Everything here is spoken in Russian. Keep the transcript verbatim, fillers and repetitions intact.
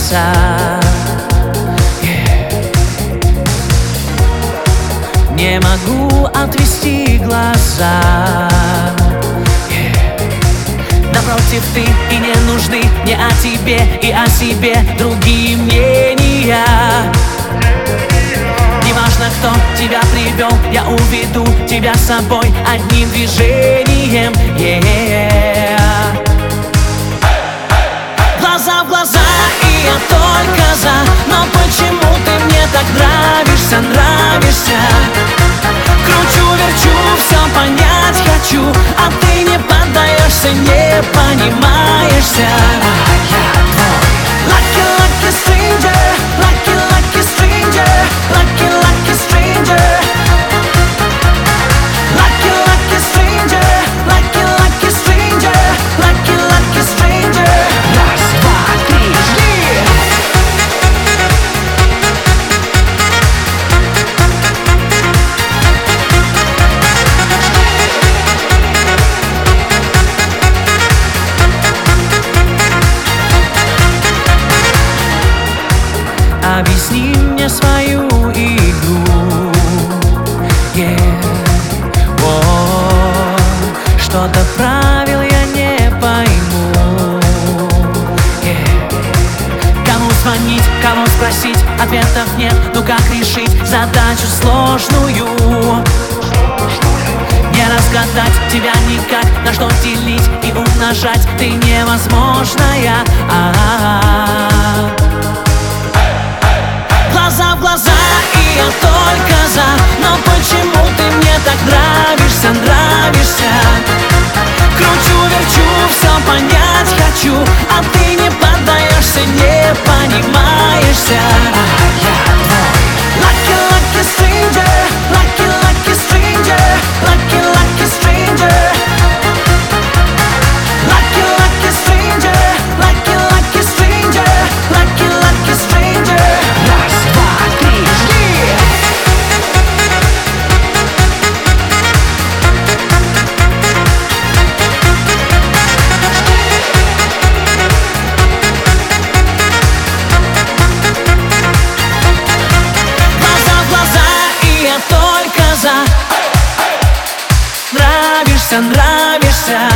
глаза. Yeah. Не могу отвести глаза. Yeah. Напротив, ты и не нужны мне о тебе и о себе другие мнения. Неважно, кто тебя привел, я уведу тебя с собой одним движением. Yeah. Глаза в глаза, и я только за. Но почему ты мне так нравишься, нравишься? Кручу, верчу, все понять хочу, а ты не поддаешься, не понимаешься. Lucky, lucky stranger, lucky, lucky stranger, lucky, lucky stranger. Lucky, lucky stranger, lucky, lucky stranger, lucky, lucky stranger. Раз, два, три, жди! Объясни мне свою игру. Yeah. Oh, что-то правил я не пойму. Yeah. Кому звонить, кого спросить, ответов нет. Ну как решить задачу сложную? Не разгадать тебя никак, на что делить и умножать ты невозможная. А-а-а. Глаза в глаза, и я только за. Но почему ты мне так нравишься, нравишься? Кручу, верчу, все понять хочу, а ты не поддаешься, не понимаешься. Lucky, lucky stranger, lucky, lucky stranger, lucky, lucky stranger. Lucky, lucky stranger, lucky, lucky stranger, lucky, lucky stranger. Раз, два, три, жди! Глаза в глаза, и я только за. Нравишься, нравишься.